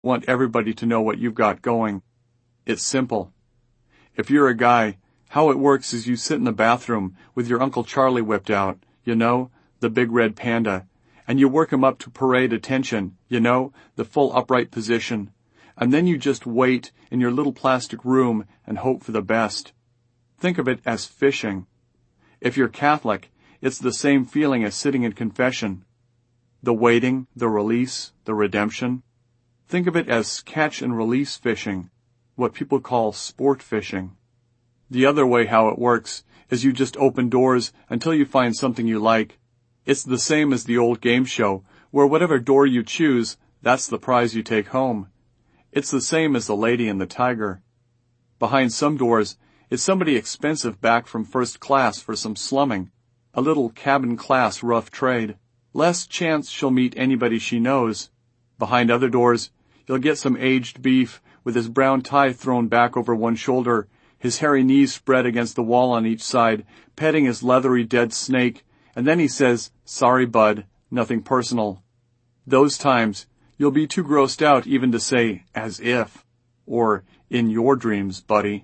Want everybody to know what you've got going. It's simple. If you're a guy, how it works is you sit in the bathroom with your Uncle Charlie whipped out, the big red panda, and you work him up to parade attention, the full upright position, and then you just wait in your little plastic room and hope for the best. Think of it as fishing. If you're Catholic, it's the same feeling as sitting in confession. The waiting, the release, the redemption. Think of it as catch and release fishing, what people call sport fishing. The other way how it works is you just open doors until you find something you like. It's the same as the old game show, where whatever door you choose, that's the prize you take home. It's the same as the Lady and the Tiger. Behind some doors is somebody expensive back from first class for some slumming, a little cabin class rough trade. Less chance she'll meet anybody she knows. Behind other doors, you'll get some aged beef with his brown tie thrown back over one shoulder, his hairy knees spread against the wall on each side, petting his leathery dead snake, and then he says, "Sorry, bud, nothing personal." Those times, you'll be too grossed out even to say, "as if," or "in your dreams, buddy."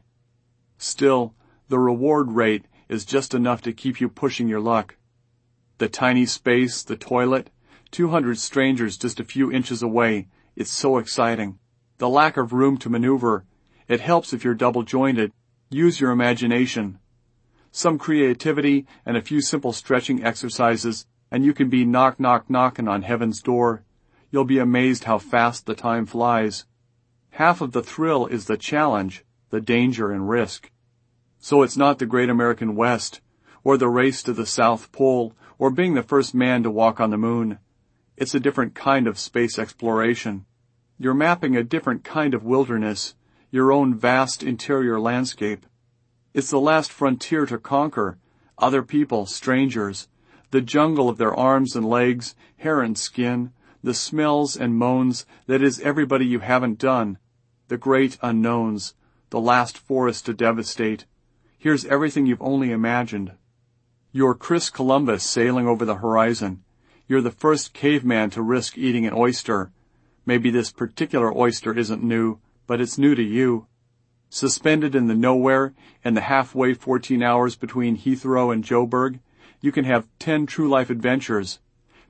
Still, the reward rate is just enough to keep you pushing your luck. The tiny space, the toilet, 200 strangers just a few inches away, it's so exciting. The lack of room to maneuver, it helps if you're double-jointed. Use your imagination. Some creativity and a few simple stretching exercises, and you can be knocking on heaven's door. You'll be amazed how fast the time flies. Half of the thrill is the challenge, the danger and risk. So it's not the great American West, or the race to the South Pole, or being the first man to walk on the moon. It's a different kind of space exploration. You're mapping a different kind of wilderness, your own vast interior landscape. It's the last frontier to conquer, other people, strangers, the jungle of their arms and legs, hair and skin, the smells and moans that is everybody you haven't done, the great unknowns, the last forest to devastate. Here's everything you've only imagined. You're Chris Columbus sailing over the horizon. You're the first caveman to risk eating an oyster. Maybe this particular oyster isn't new, but it's new to you. Suspended in the nowhere, in the halfway 14 hours between Heathrow and Joburg, you can have 10 true-life adventures.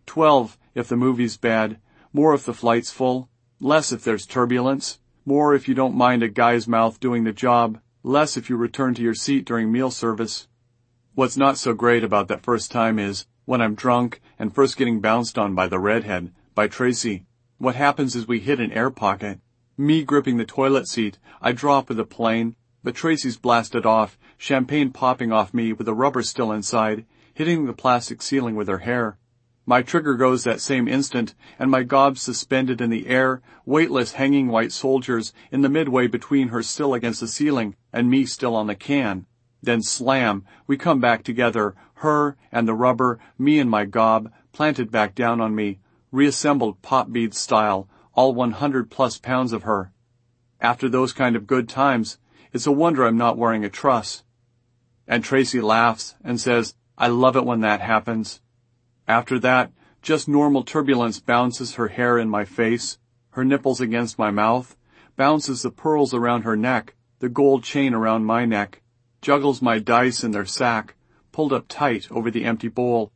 12 if the movie's bad, more if the flight's full, less if there's turbulence, more if you don't mind a guy's mouth doing the job, less if you return to your seat during meal service. What's not so great about that first time is, when I'm drunk and first getting bounced on by the redhead, by Tracy, what happens is we hit an air pocket. Me gripping the toilet seat, I drop with a plane, but Tracy's blasted off, champagne popping off me with the rubber still inside, hitting the plastic ceiling with her hair. My trigger goes that same instant, and my gob's suspended in the air, weightless hanging white soldiers in the midway between her still against the ceiling and me still on the can. Then slam, we come back together, her and the rubber, me and my gob, planted back down on me, reassembled pop bead style, all 100+ pounds of her. After those kind of good times, it's a wonder I'm not wearing a truss. And Tracy laughs and says, "I love it when that happens." After that, just normal turbulence bounces her hair in my face, her nipples against my mouth, bounces the pearls around her neck, the gold chain around my neck, juggles my dice in their sack, pulled up tight over the empty bowl.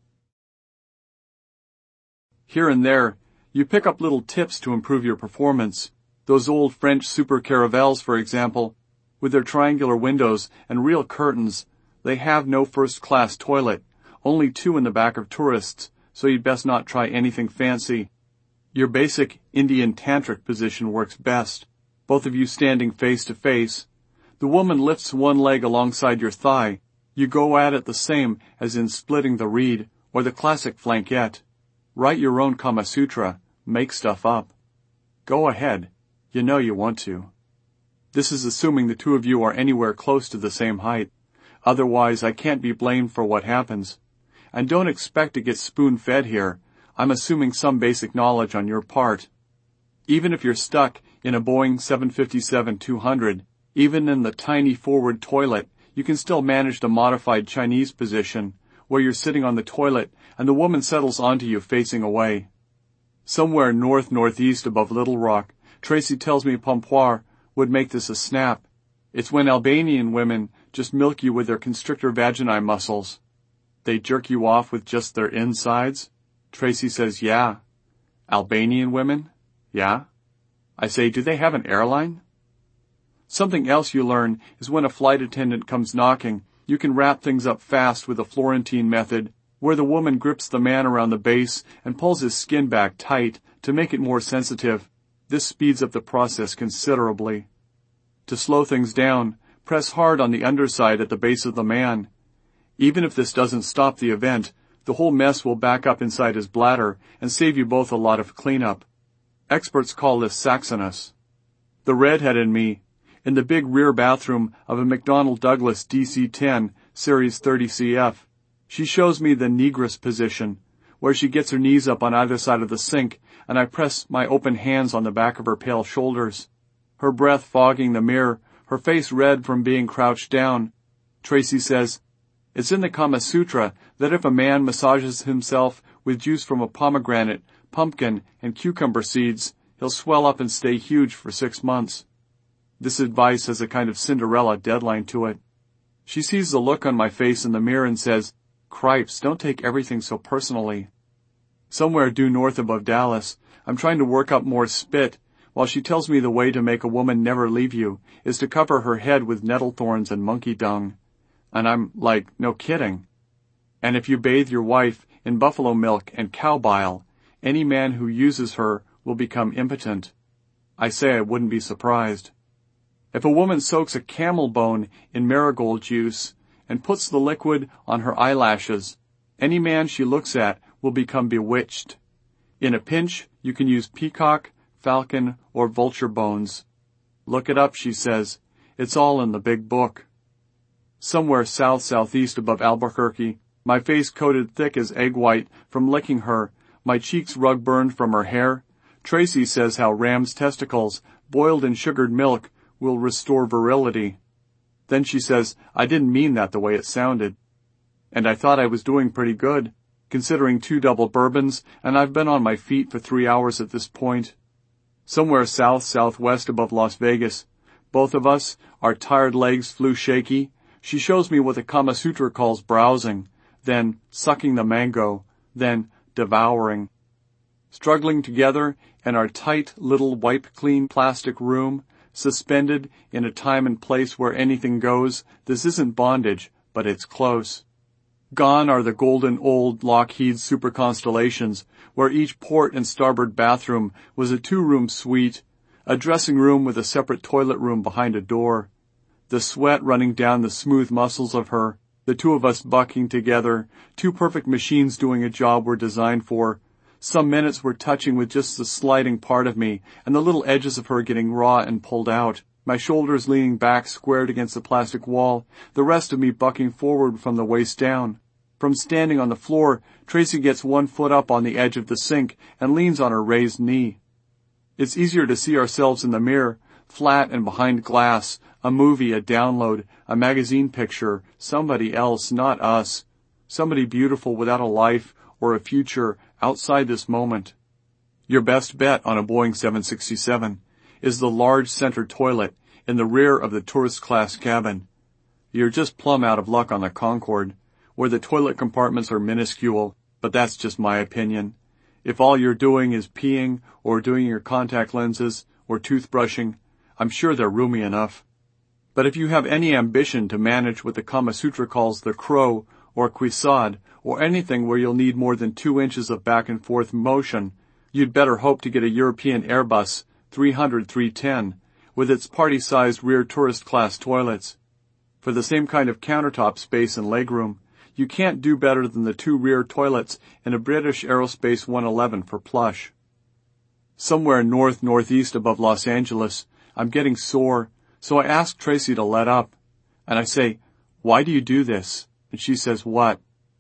Here and there, you pick up little tips to improve your performance. Those old French super caravels, for example, with their triangular windows and real curtains, they have no first-class toilet, only 2 in the back of tourists, so you'd best not try anything fancy. Your basic Indian tantric position works best, both of you standing face to face. The woman lifts one leg alongside your thigh. You go at it the same as in splitting the reed or the classic flankette. Write your own Kama Sutra. Make stuff up. Go ahead. You know you want to. This is assuming the two of you are anywhere close to the same height. Otherwise, I can't be blamed for what happens. And don't expect to get spoon-fed here. I'm assuming some basic knowledge on your part. Even if you're stuck in a Boeing 757-200, even in the tiny forward toilet, you can still manage the modified Chinese position, where you're sitting on the toilet and the woman settles onto you facing away. Somewhere north-northeast above Little Rock, Tracy tells me Pompoir would make this a snap. It's when Albanian women just milk you with their constrictor vaginae muscles. They jerk you off with just their insides? Tracy says, yeah. Albanian women? Yeah. I say, do they have an airline? Something else you learn is when a flight attendant comes knocking, you can wrap things up fast with the Florentine method, where the woman grips the man around the base and pulls his skin back tight to make it more sensitive. This speeds up the process considerably. To slow things down, press hard on the underside at the base of the man. Even if this doesn't stop the event, the whole mess will back up inside his bladder and save you both a lot of cleanup. Experts call this Saxonus. The redhead in me, in the big rear bathroom of a McDonnell Douglas DC-10 Series 30 CF, she shows me the negress position, where she gets her knees up on either side of the sink, and I press my open hands on the back of her pale shoulders. Her breath fogging the mirror, her face red from being crouched down. Tracy says, it's in the Kama Sutra that if a man massages himself with juice from a pomegranate, pumpkin, and cucumber seeds, he'll swell up and stay huge for 6 months. This advice has a kind of Cinderella deadline to it. She sees the look on my face in the mirror and says, Cripes, don't take everything so personally. Somewhere due north above Dallas, I'm trying to work up more spit, while she tells me the way to make a woman never leave you is to cover her head with nettle thorns and monkey dung. And I'm like, no kidding. And if you bathe your wife in buffalo milk and cow bile, any man who uses her will become impotent. I say I wouldn't be surprised. If a woman soaks a camel bone in marigold juice and puts the liquid on her eyelashes, any man she looks at will become bewitched. In a pinch, you can use peacock, falcon, or vulture bones. Look it up, she says. It's all in the big book. Somewhere south-southeast above Albuquerque, my face coated thick as egg white from licking her, my cheeks rug-burned from her hair, Tracy says how ram's testicles, boiled in sugared milk, will restore virility. Then she says, I didn't mean that the way it sounded. And I thought I was doing pretty good, considering 2 double bourbons, and I've been on my feet for 3 hours at this point. Somewhere south-southwest above Las Vegas, both of us, our tired legs flew shaky. She shows me what the Kama Sutra calls browsing, then sucking the mango, then devouring. Struggling together in our tight little wipe-clean plastic room, suspended in a time and place where anything goes, this isn't bondage, but it's close. Gone are the golden old Lockheed super constellations, where each port and starboard bathroom was a 2-room suite, a dressing room with a separate toilet room behind a door. The sweat running down the smooth muscles of her, the 2 of us bucking together, 2 perfect machines doing a job we're designed for. Some minutes were touching with just the sliding part of me, and the little edges of her getting raw and pulled out, my shoulders leaning back squared against the plastic wall, the rest of me bucking forward from the waist down. From standing on the floor, Tracy gets 1 foot up on the edge of the sink and leans on her raised knee. It's easier to see ourselves in the mirror, flat and behind glass, a movie, a download, a magazine picture, somebody else, not us, somebody beautiful without a life or a future outside this moment. Your best bet on a Boeing 767 is the large center toilet in the rear of the tourist class cabin. You're just plumb out of luck on the Concorde, where the toilet compartments are minuscule, but that's just my opinion. If all you're doing is peeing or doing your contact lenses or toothbrushing, I'm sure they're roomy enough. But if you have any ambition to manage what the Kama Sutra calls the crow or cuissade, or anything where you'll need more than 2 inches of back and forth motion, you'd better hope to get a European Airbus 300-310 with its party-sized rear tourist class toilets. For the same kind of countertop space and legroom, you can't do better than the 2 rear toilets in a British Aerospace 111 for plush. Somewhere north-northeast above Los Angeles, I'm getting sore, so I ask Tracy to let up. And I say, why do you do this? And she says, what?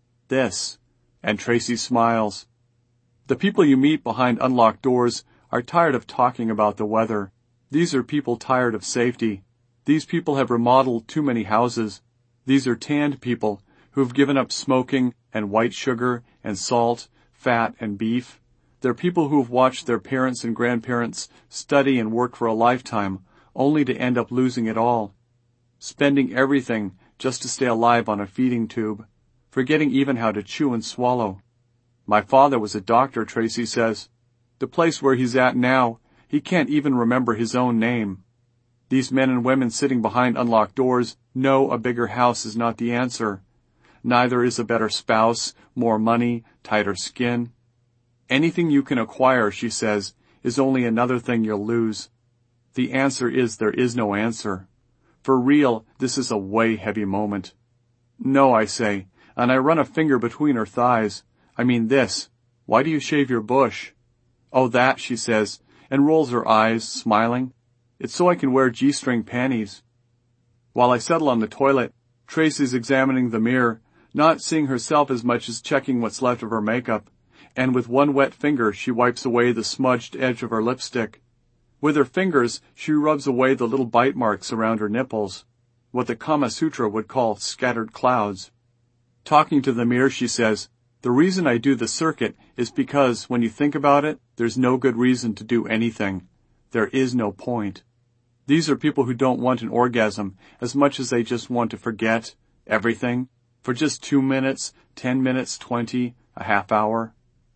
This. And Tracy smiles. The people you meet behind unlocked doors are tired of talking about the weather. These are people tired of safety. These people have remodeled too many houses. These are tanned people who've given up smoking and white sugar and salt, fat and beef. They're people who have watched their parents and grandparents study and work for a lifetime, only to end up losing it all, spending everything just to stay alive on a feeding tube, forgetting even how to chew and swallow. My father was a doctor, Tracy says. The place where he's at now, he can't even remember his own name. These men and women sitting behind unlocked doors know a bigger house is not the answer. Neither is a better spouse, more money, tighter skin. Anything you can acquire, she says, is only another thing you'll lose. The answer is there is no answer. For real, this is a way heavy moment. No, I say, and I run a finger between her thighs. I mean this. Why do you shave your bush? Oh, that, she says, and rolls her eyes, smiling. It's so I can wear G-string panties. While I settle on the toilet, Tracy's examining the mirror, not seeing herself as much as checking what's left of her makeup, and with one wet finger she wipes away the smudged edge of her lipstick. With her fingers, she rubs away the little bite marks around her nipples, what the Kama Sutra would call scattered clouds. Talking to the mirror, she says, the reason I do the circuit is because, when you think about it, there's no good reason to do anything. There is no point. These are people who don't want an orgasm as much as they just want to forget everything for just 2 minutes, 10 minutes, 20, a half hour.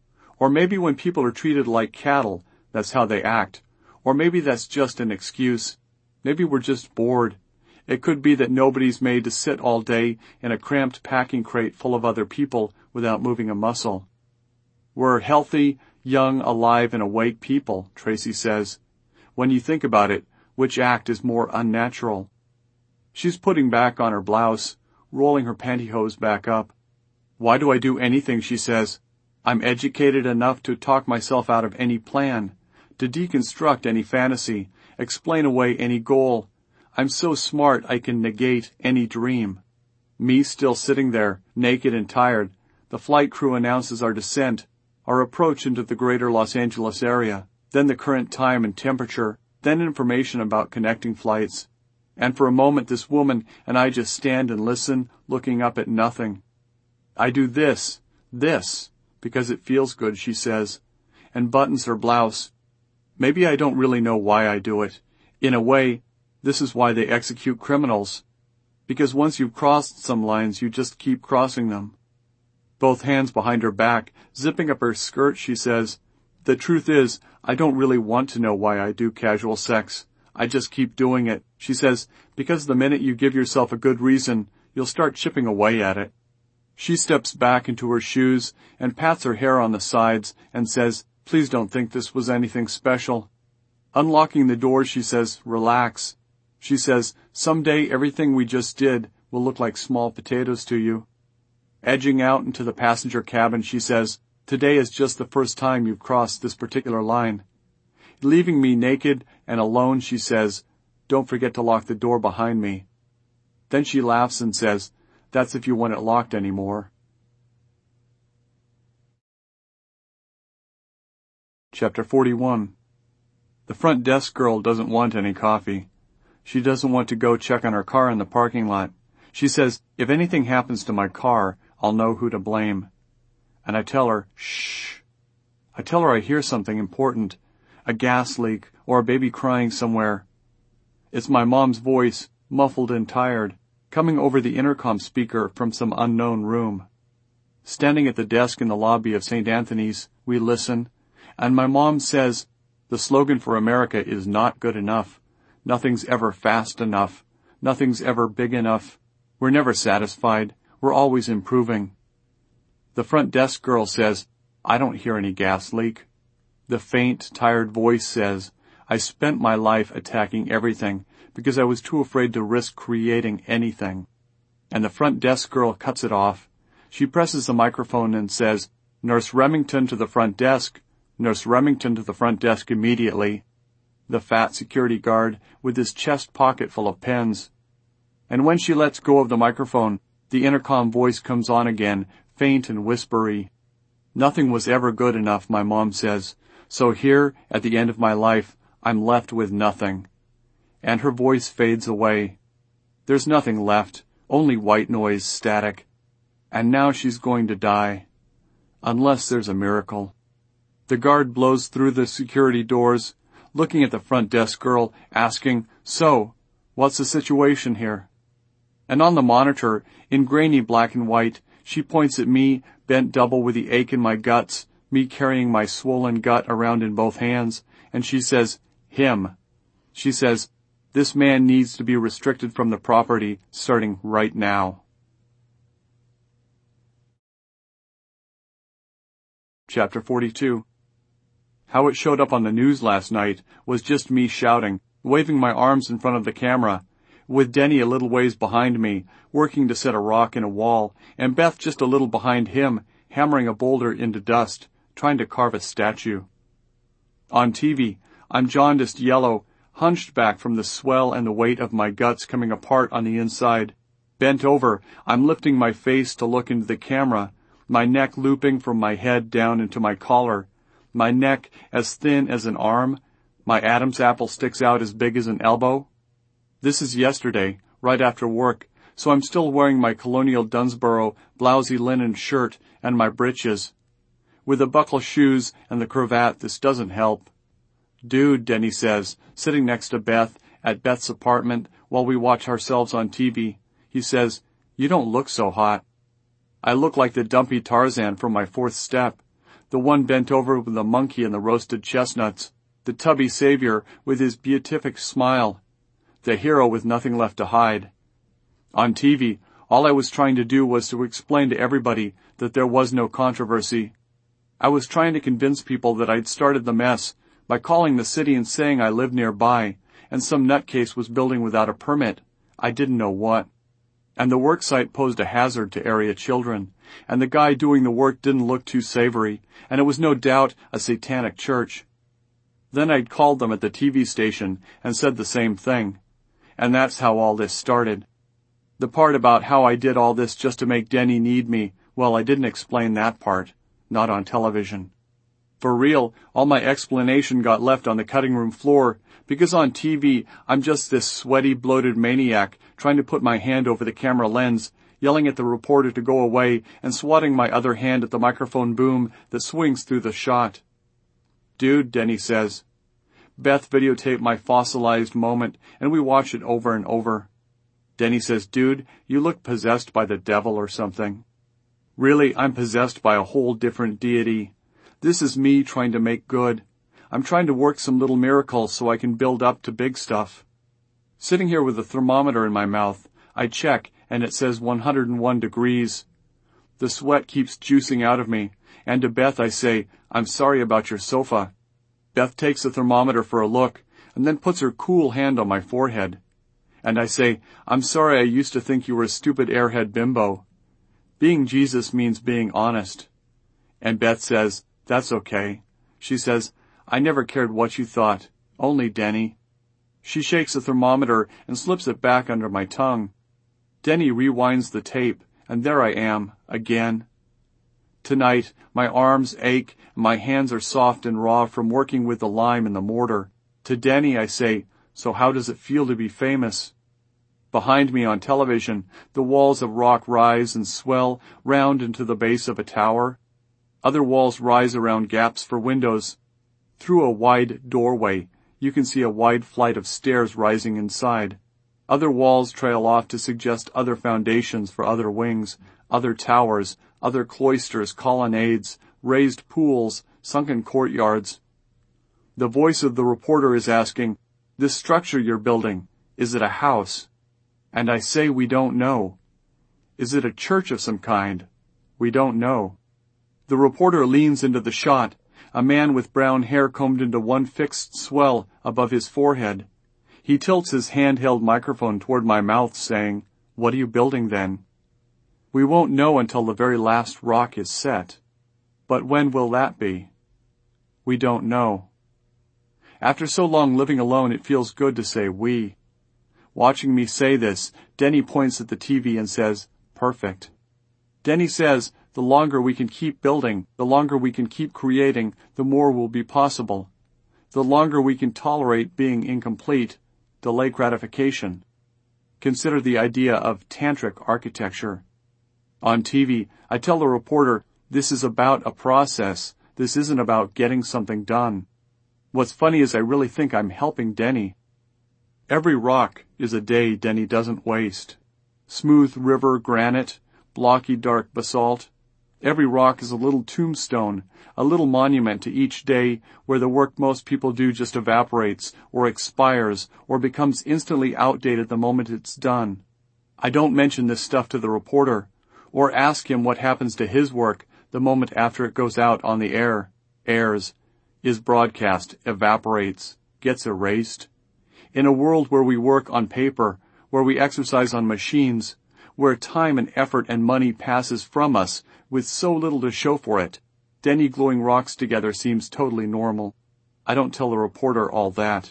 Or maybe when people are treated like cattle, that's how they act. Or maybe that's just an excuse. Maybe we're just bored. It could be that nobody's made to sit all day in a cramped packing crate full of other people without moving a muscle. We're healthy, young, alive, and awake people, Tracy says. When you think about it, which act is more unnatural? She's putting back on her blouse, rolling her pantyhose back up. Why do I do anything, she says. I'm educated enough to talk myself out of any plan, to deconstruct any fantasy, explain away any goal. I'm so smart I can negate any dream. Me still sitting there, naked and tired. The flight crew announces our descent, our approach into the greater Los Angeles area, then the current time and temperature, then information about connecting flights. And for a moment this woman and I just stand and listen, looking up at nothing. I do this, because it feels good, she says, and buttons her blouse. Maybe I don't really know why I do it. In a way, this is why they execute criminals. Because once you've crossed some lines, you just keep crossing them. Both hands behind her back, zipping up her skirt, she says, the truth is, I don't really want to know why I do casual sex. I just keep doing it, she says, because the minute you give yourself a good reason, you'll start chipping away at it. She steps back into her shoes and pats her hair on the sides and says, please don't think this was anything special. Unlocking the door, she says, relax. She says, someday everything we just did will look like small potatoes to you. Edging out into the passenger cabin, she says, today is just the first time you've crossed this particular line. Leaving me naked and alone, she says, don't forget to lock the door behind me. Then she laughs and says, that's if you want it locked anymore. Chapter 41. The front desk girl doesn't want any coffee. She doesn't want to go check on her car in the parking lot. She says, if anything happens to my car, I'll know who to blame. And I tell her, shh. I tell her I hear something important, a gas leak or a baby crying somewhere. It's my mom's voice, muffled and tired, coming over the intercom speaker from some unknown room. Standing at the desk in the lobby of St. Anthony's, we listen, and my mom says, the slogan for America is not good enough. Nothing's ever fast enough. Nothing's ever big enough. We're never satisfied. We're always improving. The front desk girl says, I don't hear any gas leak. The faint, tired voice says, I spent my life attacking everything because I was too afraid to risk creating anything. And the front desk girl cuts it off. She presses the microphone and says, Nurse Remington to the front desk. Nurse Remington to the front desk immediately. The fat security guard with his chest pocket full of pens. And when she lets go of the microphone, the intercom voice comes on again, faint and whispery. Nothing was ever good enough, my mom says. So here, at the end of my life, I'm left with nothing. And her voice fades away. There's nothing left, only white noise, static. And now she's going to die. Unless there's a miracle. The guard blows through the security doors, looking at the front desk girl, asking, "So, what's the situation here?" And on the monitor, in grainy black and white, she points at me, bent double with the ache in my guts, me carrying my swollen gut around in both hands, and she says, "Him." She says, "This man needs to be restricted from the property starting right now." Chapter 42. How it showed up on the news last night was just me shouting, waving my arms in front of the camera, with Denny a little ways behind me, working to set a rock in a wall, and Beth just a little behind him, hammering a boulder into dust, trying to carve a statue. On TV, I'm jaundiced yellow, hunched back from the swell and the weight of my guts coming apart on the inside. Bent over, I'm lifting my face to look into the camera, my neck looping from my head down into my collar, my neck as thin as an arm, my Adam's apple sticks out as big as an elbow. This is yesterday, right after work, so I'm still wearing my Colonial Dunsborough blousy linen shirt and my breeches. With the buckle shoes and the cravat, this doesn't help. "Dude," Denny says, sitting next to Beth at Beth's apartment while we watch ourselves on TV. He says, "You don't look so hot." I look like the dumpy Tarzan from my fourth step, the one bent over with the monkey and the roasted chestnuts, the tubby savior with his beatific smile, the hero with nothing left to hide. On TV, all I was trying to do was to explain to everybody that there was no controversy. I was trying to convince people that I'd started the mess by calling the city and saying I lived nearby, and some nutcase was building without a permit. I didn't know what. And the work site posed a hazard to area children, and the guy doing the work didn't look too savory, and it was no doubt a satanic church. Then I'd called them at the TV station and said the same thing. And that's how all this started. The part about how I did all this just to make Denny need me, well, I didn't explain that part. Not on television. For real, all my explanation got left on the cutting room floor, because on TV, I'm just this sweaty, bloated maniac trying to put my hand over the camera lens, yelling at the reporter to go away and swatting my other hand at the microphone boom that swings through the shot. "Dude," Denny says. Beth videotaped my fossilized moment, and we watch it over and over. Denny says, "Dude, you look possessed by the devil or something." Really, I'm possessed by a whole different deity. This is me trying to make good. I'm trying to work some little miracles so I can build up to big stuff. Sitting here with a thermometer in my mouth, I check, and it says 101 degrees. The sweat keeps juicing out of me, and to Beth I say, "I'm sorry about your sofa." Beth takes the thermometer for a look, and then puts her cool hand on my forehead. And I say, "I'm sorry I used to think you were a stupid airhead bimbo. Being Jesus means being honest." And Beth says, "That's okay." She says, "I never cared what you thought. Only Denny." She shakes the thermometer and slips it back under my tongue. Denny rewinds the tape, and there I am, again. Tonight, my arms ache, and my hands are soft and raw from working with the lime and the mortar. To Denny I say, "So how does it feel to be famous?" Behind me on television, the walls of rock rise and swell round into the base of a tower. Other walls rise around gaps for windows. Through a wide doorway, you can see a wide flight of stairs rising inside. Other walls trail off to suggest other foundations for other wings, other towers, other cloisters, colonnades, raised pools, sunken courtyards. The voice of the reporter is asking, "This structure you're building, is it a house?" And I say we don't know. Is it a church of some kind? We don't know. The reporter leans into the shot, a man with brown hair combed into one fixed swell above his forehead. He tilts his handheld microphone toward my mouth, saying, "What are you building then?" We won't know until the very last rock is set. But when will that be? We don't know. After so long living alone, it feels good to say we. Watching me say this, Denny points at the TV and says, "Perfect." Denny says, the longer we can keep building, the longer we can keep creating, the more will be possible. The longer we can tolerate being incomplete, delay gratification. Consider the idea of tantric architecture. On TV, I tell the reporter, this is about a process, This isn't about getting something done. What's funny is I really think I'm helping Denny. Every rock is a day Denny doesn't waste. Smooth river granite, blocky dark basalt. Every rock is a little tombstone, a little monument to each day where the work most people do just evaporates, or expires, or becomes instantly outdated the moment it's done. I don't mention this stuff to the reporter, or ask him what happens to his work the moment after it goes out on the air, airs, is broadcast, evaporates, gets erased. In a world where we work on paper, where we exercise on machines, where time and effort and money passes from us with so little to show for it, Denny gluing rocks together seems totally normal. I don't tell the reporter all that.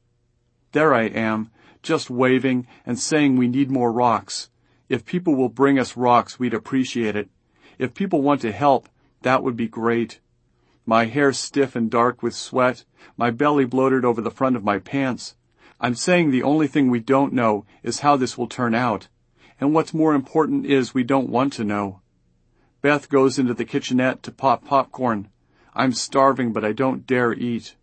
There I am, just waving and saying we need more rocks. If people will bring us rocks, we'd appreciate it. If people want to help, that would be great. My hair stiff and dark with sweat, my belly bloated over the front of my pants. I'm saying the only thing we don't know is how this will turn out. And what's more important is we don't want to know. Beth goes into the kitchenette to pop popcorn. I'm starving, but I don't dare eat.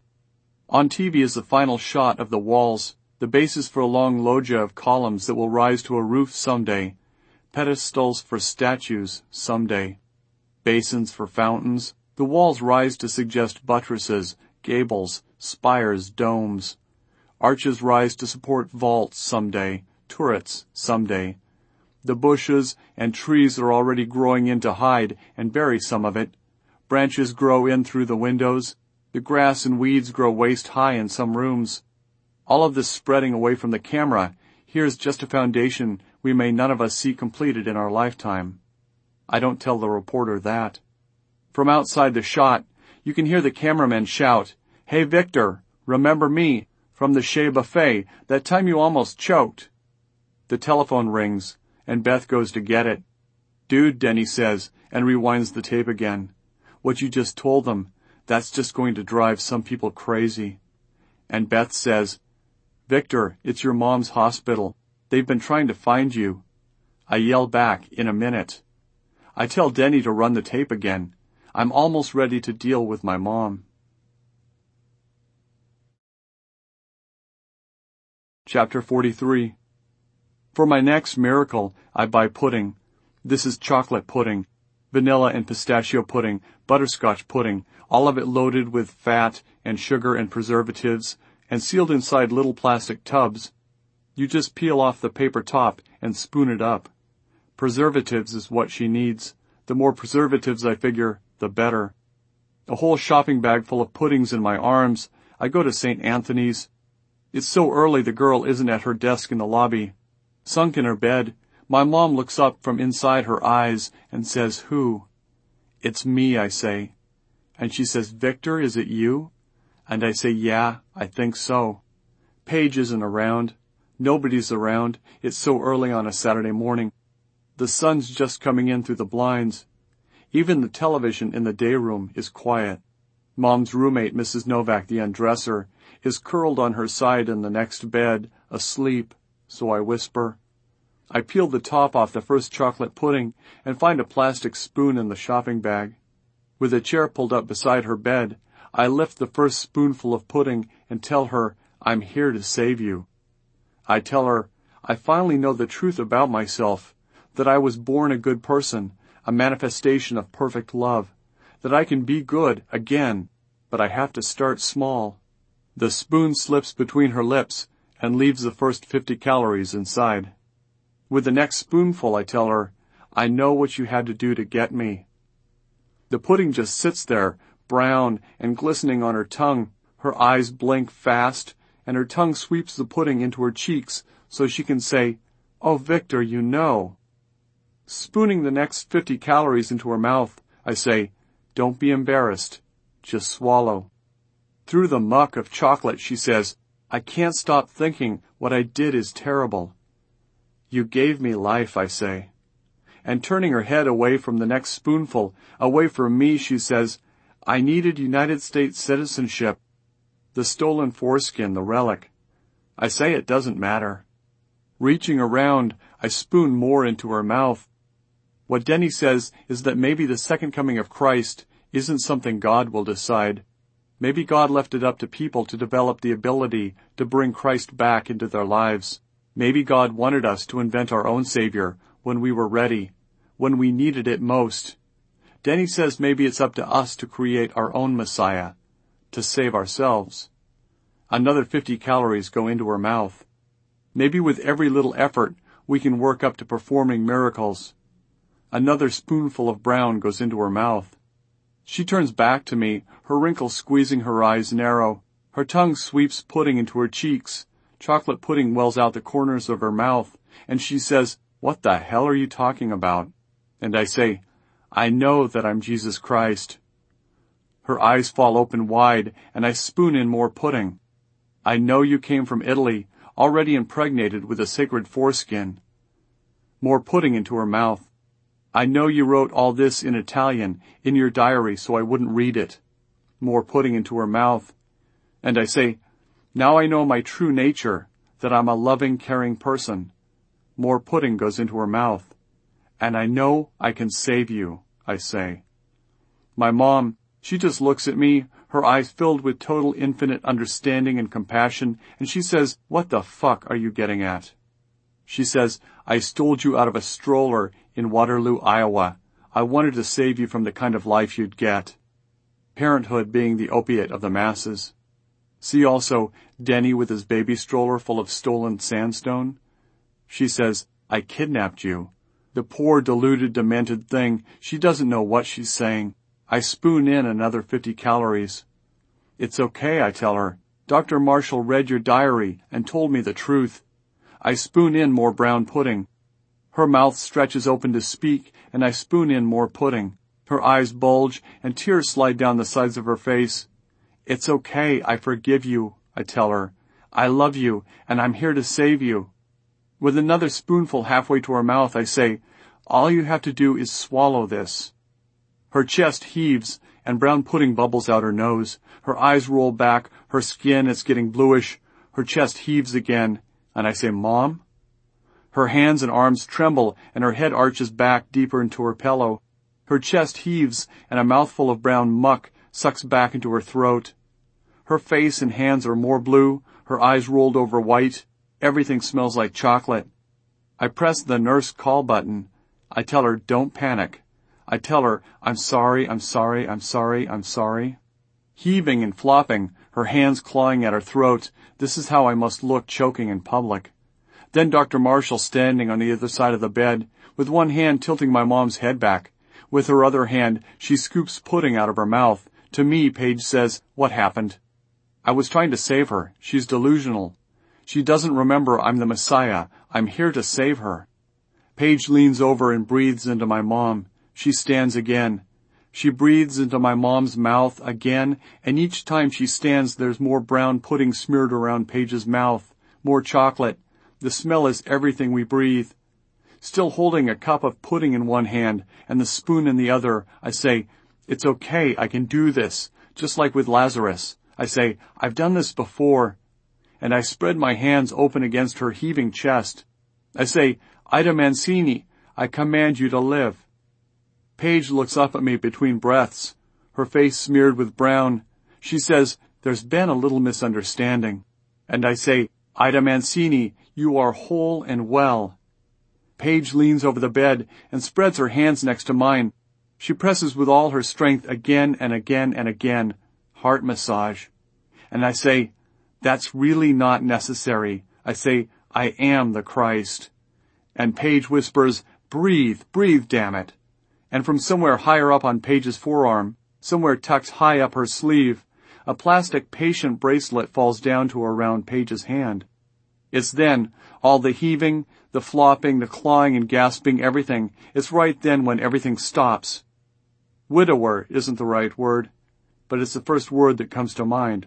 On TV is the final shot of the walls, the basis for a long loggia of columns that will rise to a roof someday, pedestals for statues someday, basins for fountains. The walls rise to suggest buttresses, gables, spires, domes. Arches rise to support vaults someday, turrets someday. The bushes and trees are already growing in to hide and bury some of it. Branches grow in through the windows. The grass and weeds grow waist high in some rooms. All of this spreading away from the camera, here's just a foundation we may none of us see completed in our lifetime. I don't tell the reporter that. From outside the shot, you can hear the cameraman shout, "Hey Victor, remember me, from the Chez Buffet, that time you almost choked." The telephone rings, and Beth goes to get it. "Dude," Denny says, and rewinds the tape again. "What you just told them, that's just going to drive some people crazy." And Beth says, "Victor, it's your mom's hospital. They've been trying to find you." I yell back, "In a minute." I tell Denny to run the tape again. I'm almost ready to deal with my mom. Chapter 43. For my next miracle, I buy pudding. This is chocolate pudding, vanilla and pistachio pudding, butterscotch pudding, all of it loaded with fat and sugar and preservatives, and sealed inside little plastic tubs. You just peel off the paper top and spoon it up. Preservatives is what she needs. The more preservatives, I figure, the better. A whole shopping bag full of puddings in my arms. I go to St. Anthony's. It's so early the girl isn't at her desk in the lobby. Sunk in her bed, my mom looks up from inside her eyes and says, "Who?" "It's me," I say. And she says, "Victor, is it you?" And I say, "Yeah, I think so." Paige isn't around. Nobody's around. It's so early on a Saturday morning. The sun's just coming in through the blinds. Even the television in the day room is quiet. Mom's roommate, Mrs. Novak, the undresser, is curled on her side in the next bed, asleep, so I whisper. I peel the top off the first chocolate pudding and find a plastic spoon in the shopping bag. With a chair pulled up beside her bed, I lift the first spoonful of pudding and tell her, "I'm here to save you." I tell her, I finally know the truth about myself, that I was born a good person, a manifestation of perfect love, that I can be good again, but I have to start small. The spoon slips between her lips and leaves the first 50 calories inside. With the next spoonful, I tell her, "I know what you had to do to get me." The pudding just sits there, brown and glistening on her tongue. Her eyes blink fast, and her tongue sweeps the pudding into her cheeks so she can say, "Oh, Victor, you know." Spooning the next 50 calories into her mouth, I say, "Don't be embarrassed. Just swallow." Through the muck of chocolate, she says, "I can't stop thinking what I did is terrible." "You gave me life," I say. And turning her head away from the next spoonful, away from me, she says, "I needed United States citizenship. The stolen foreskin, the relic." I say it doesn't matter. Reaching around, I spoon more into her mouth. What Denny says is that maybe the second coming of Christ isn't something God will decide. Maybe God left it up to people to develop the ability to bring Christ back into their lives. Maybe God wanted us to invent our own Savior when we were ready, when we needed it most. Denny says maybe it's up to us to create our own Messiah, to save ourselves. Another 50 calories go into her mouth. Maybe with every little effort, we can work up to performing miracles. Another spoonful of brown goes into her mouth. She turns back to me, her wrinkles squeezing her eyes narrow. Her tongue sweeps pudding into her cheeks. Chocolate pudding wells out the corners of her mouth, and she says, "What the hell are you talking about?" And I say, "I know that I'm Jesus Christ." Her eyes fall open wide, and I spoon in more pudding. "I know you came from Italy, already impregnated with a sacred foreskin." More pudding into her mouth. "I know you wrote all this in Italian, in your diary, so I wouldn't read it." More pudding into her mouth. And I say, "Now I know my true nature, that I'm a loving, caring person." More pudding goes into her mouth. "And I know I can save you," I say. My mom, she just looks at me, her eyes filled with total infinite understanding and compassion, and she says, "What the fuck are you getting at?" She says, "I stole you out of a stroller in Waterloo, Iowa. I wanted to save you from the kind of life you'd get." Parenthood being the opiate of the masses. See also Denny with his baby stroller full of stolen sandstone. She says, "I kidnapped you." The poor, deluded, demented thing, she doesn't know what she's saying. I spoon in another 50 calories. "It's okay," I tell her. "Dr. Marshall read your diary and told me the truth." I spoon in more brown pudding. Her mouth stretches open to speak, and I spoon in more pudding. Her eyes bulge, and tears slide down the sides of her face. "It's okay, I forgive you," I tell her. "I love you, and I'm here to save you." With another spoonful halfway to her mouth, I say, "All you have to do is swallow this." Her chest heaves, and brown pudding bubbles out her nose. Her eyes roll back, her skin is getting bluish. Her chest heaves again, and I say, "Mom?" Her hands and arms tremble, and her head arches back deeper into her pillow. Her chest heaves, and a mouthful of brown muck sucks back into her throat. Her face and hands are more blue, her eyes rolled over white. Everything smells like chocolate. I press the nurse call button. I tell her, "Don't panic." I tell her, "I'm sorry, I'm sorry, I'm sorry, I'm sorry." Heaving and flopping, her hands clawing at her throat, this is how I must look choking in public. Then Dr. Marshall standing on the other side of the bed, with one hand tilting my mom's head back. With her other hand, she scoops pudding out of her mouth. To me, Paige says, "What happened?" I was trying to save her. She's delusional. She doesn't remember I'm the Messiah. I'm here to save her. Paige leans over and breathes into my mom. She stands again. She breathes into my mom's mouth again, and each time she stands there's more brown pudding smeared around Paige's mouth, more chocolate. The smell is everything we breathe. Still holding a cup of pudding in one hand and the spoon in the other, I say, "It's okay, I can do this," just like with Lazarus. I say, "I've done this before." And I spread my hands open against her heaving chest. I say, "Ida Mancini, I command you to live." Paige looks up at me between breaths, her face smeared with brown. She says, "There's been a little misunderstanding." And I say, "Ida Mancini, you are whole and well." Paige leans over the bed and spreads her hands next to mine. She presses with all her strength again and again and again. Heart massage. And I say, "That's really not necessary." I say, "I am the Christ." And Paige whispers, "Breathe, breathe, damn it." And from somewhere higher up on Paige's forearm, somewhere tucked high up her sleeve, a plastic patient bracelet falls down to around Paige's hand. It's then, all the heaving, the flopping, the clawing and gasping, everything, it's right then when everything stops. Widower isn't the right word, but it's the first word that comes to mind.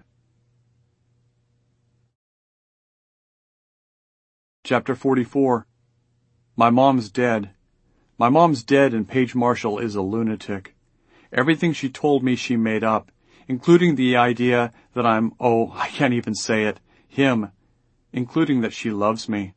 Chapter 44. My mom's dead. My mom's dead and Paige Marshall is a lunatic. Everything she told me she made up, including the idea that I can't even say it, him, including that she loves me,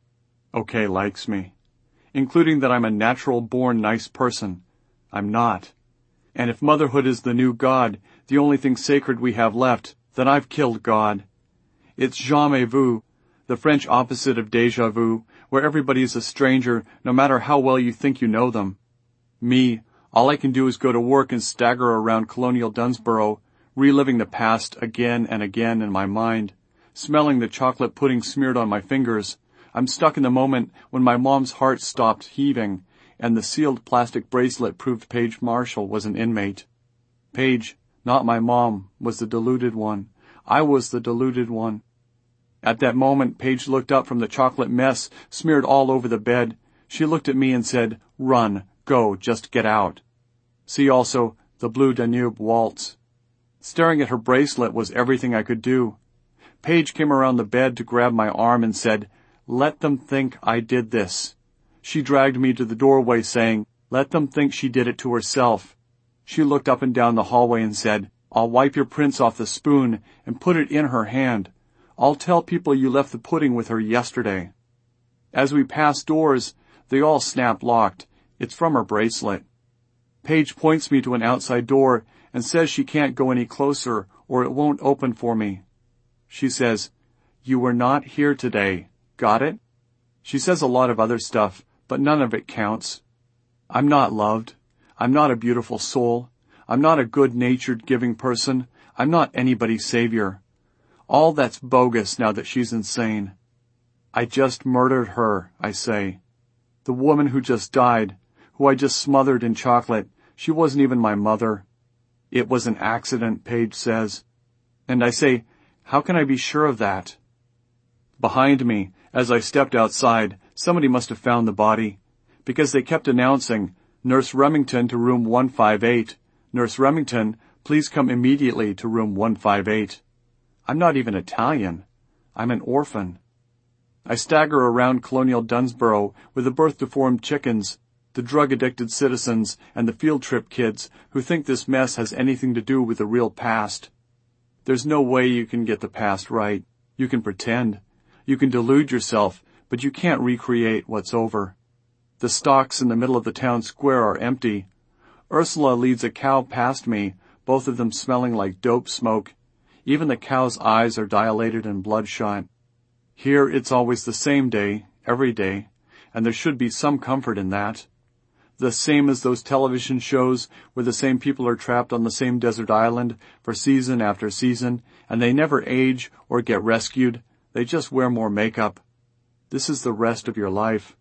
likes me, including that I'm a natural-born nice person. I'm not. And if motherhood is the new God, the only thing sacred we have left, then I've killed God. It's jamais vu, the French opposite of déjà vu, where everybody is a stranger no matter how well you think you know them. Me, all I can do is go to work and stagger around Colonial Dunsborough, reliving the past again and again in my mind, smelling the chocolate pudding smeared on my fingers. I'm stuck in the moment when my mom's heart stopped heaving, and the sealed plastic bracelet proved Paige Marshall was an inmate. Paige, not my mom, was the deluded one. I was the deluded one. At that moment, Paige looked up from the chocolate mess smeared all over the bed. She looked at me and said, "Run, go, just get out." See also the Blue Danube Waltz. Staring at her bracelet was everything I could do. Paige came around the bed to grab my arm and said, "Let them think I did this." She dragged me to the doorway saying, "Let them think she did it to herself." She looked up and down the hallway and said, "I'll wipe your prints off the spoon and put it in her hand. I'll tell people you left the pudding with her yesterday." As we passed doors, they all snap locked. It's from her bracelet. Paige points me to an outside door and says she can't go any closer or it won't open for me. She says, "You were not here today. Got it?" She says a lot of other stuff, but none of it counts. I'm not loved. I'm not a beautiful soul. I'm not a good-natured, giving person. I'm not anybody's savior. All that's bogus now that she's insane. I just murdered her, I say. The woman who just died, who I just smothered in chocolate, she wasn't even my mother. It was an accident, Paige says. And I say, how can I be sure of that? Behind me, as I stepped outside, somebody must have found the body, because they kept announcing, "Nurse Remington to room 158. Nurse Remington, please come immediately to room 158. I'm not even Italian. I'm an orphan. I stagger around Colonial Dunsborough with the birth-deformed chickens, the drug-addicted citizens, and the field trip kids who think this mess has anything to do with the real past. There's no way you can get the past right. You can pretend. You can delude yourself, but you can't recreate what's over. The stocks in the middle of the town square are empty. Ursula leads a cow past me, both of them smelling like dope smoke. Even the cow's eyes are dilated and bloodshot. Here it's always the same day, every day, and there should be some comfort in that. The same as those television shows where the same people are trapped on the same desert island for season after season, and they never age or get rescued. They just wear more makeup. This is the rest of your life.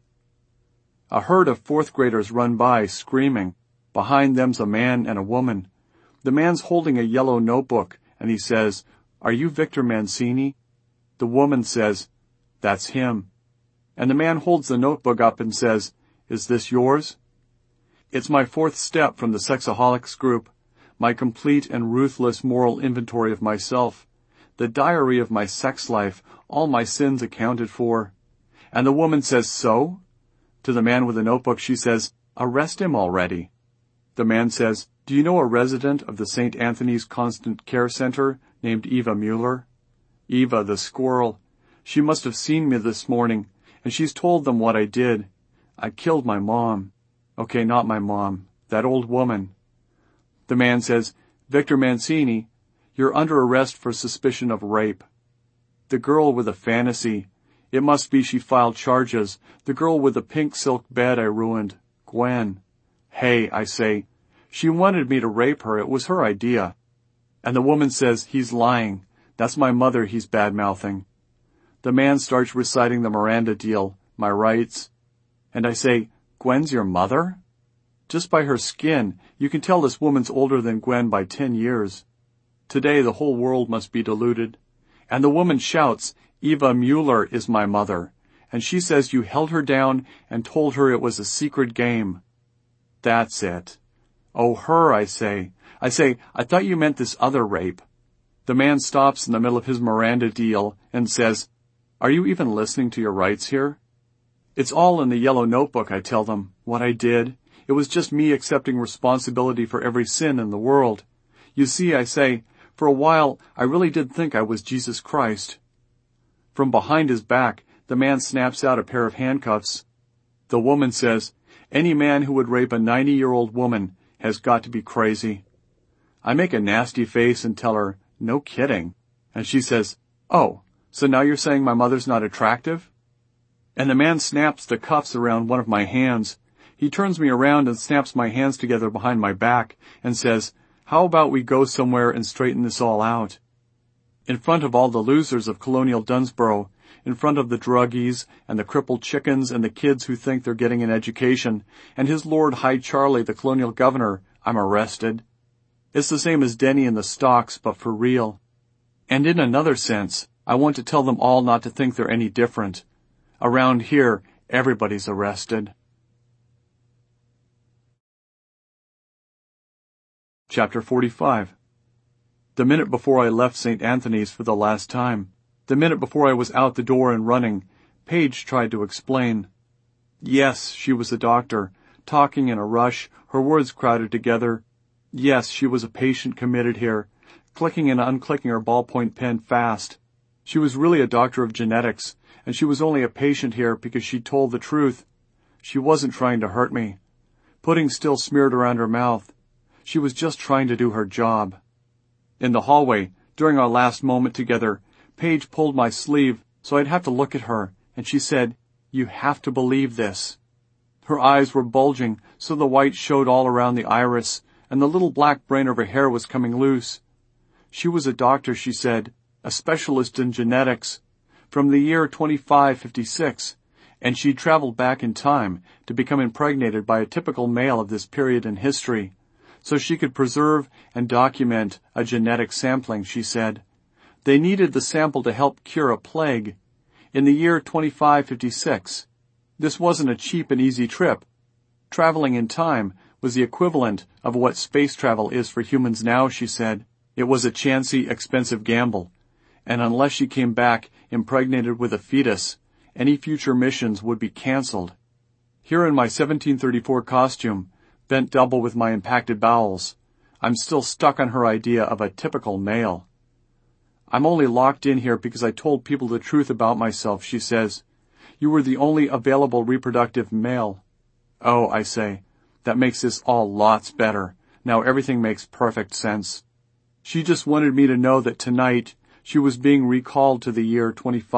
A herd of fourth graders run by, screaming. Behind them's a man and a woman. The man's holding a yellow notebook, and he says, "Are you Victor Mancini?" The woman says, "That's him." And the man holds the notebook up and says, "Is this yours?" It's my fourth step from the Sexaholics group, my complete and ruthless moral inventory of myself, the diary of my sex life, all my sins accounted for. And the woman says, "So?" To the man with the notebook she says, "Arrest him already." The man says, "Do you know a resident of the St. Anthony's Constant Care Center named Eva Mueller?" Eva the squirrel. She must have seen me this morning, and she's told them what I did. I killed my mom. Okay, not my mom. That old woman. The man says, "Victor Mancini, you're under arrest for suspicion of rape." The girl with a fantasy. It must be she filed charges. The girl with the pink silk bed I ruined. Gwen. Hey, I say. She wanted me to rape her. It was her idea. And the woman says, "He's lying. That's my mother he's bad-mouthing." The man starts reciting the Miranda deal, my rights. And I say, "Gwen's your mother?" Just by her skin, you can tell this woman's older than Gwen by 10 years. Today the whole world must be deluded. And the woman shouts, "Eva Mueller is my mother." And she says you held her down and told her it was a secret game. That's it. Oh, her, I say. I thought you meant this other rape. The man stops in the middle of his Miranda deal and says, "Are you even listening to your rights here?" It's all in the yellow notebook, I tell them, what I did. It was just me accepting responsibility for every sin in the world. You see, I say, for a while I really did think I was Jesus Christ. From behind his back, the man snaps out a pair of handcuffs. The woman says, "Any man who would rape a 90-year-old woman has got to be crazy. I make a nasty face and tell her, no kidding. And she says, oh, so now you're saying my mother's not attractive? And the man snaps the cuffs around one of my hands. He turns me around and snaps my hands together behind my back and says, how about we go somewhere and straighten this all out? In front of all the losers of colonial Dunsboro, in front of the druggies and the crippled chickens and the kids who think they're getting an education, and his Lord High Charlie, the colonial governor, I'm arrested. It's the same as Denny and the Stocks, but for real. And in another sense, I want to tell them all not to think they're any different. Around here, everybody's arrested. Chapter 45. The minute before I left St. Anthony's for the last time, the minute before I was out the door and running, Paige tried to explain. Yes, she was a doctor, talking in a rush, her words crowded together. Yes, she was a patient committed here, clicking and unclicking her ballpoint pen fast. She was really a doctor of genetics, and she was only a patient here because she told the truth. She wasn't trying to hurt me. Pudding still smeared around her mouth. She was just trying to do her job. In the hallway, during our last moment together, Paige pulled my sleeve so I'd have to look at her, and she said, you have to believe this. Her eyes were bulging so the white showed all around the iris, and the little black brain of her hair was coming loose. She was a doctor, she said, a specialist in genetics, from the year 2556, and she'd traveled back in time to become impregnated by a typical male of this period in history, so she could preserve and document a genetic sampling, she said. They needed the sample to help cure a plague. In the year 2556, this wasn't a cheap and easy trip. Traveling in time was the equivalent of what space travel is for humans now, she said. It was a chancy, expensive gamble, and unless she came back impregnated with a fetus, any future missions would be canceled. Here in my 1734 costume, bent double with my impacted bowels, I'm still stuck on her idea of a typical male. I'm only locked in here because I told people the truth about myself, she says. You were the only available reproductive male. Oh, I say, that makes this all lots better. Now everything makes perfect sense. She just wanted me to know that tonight she was being recalled to the year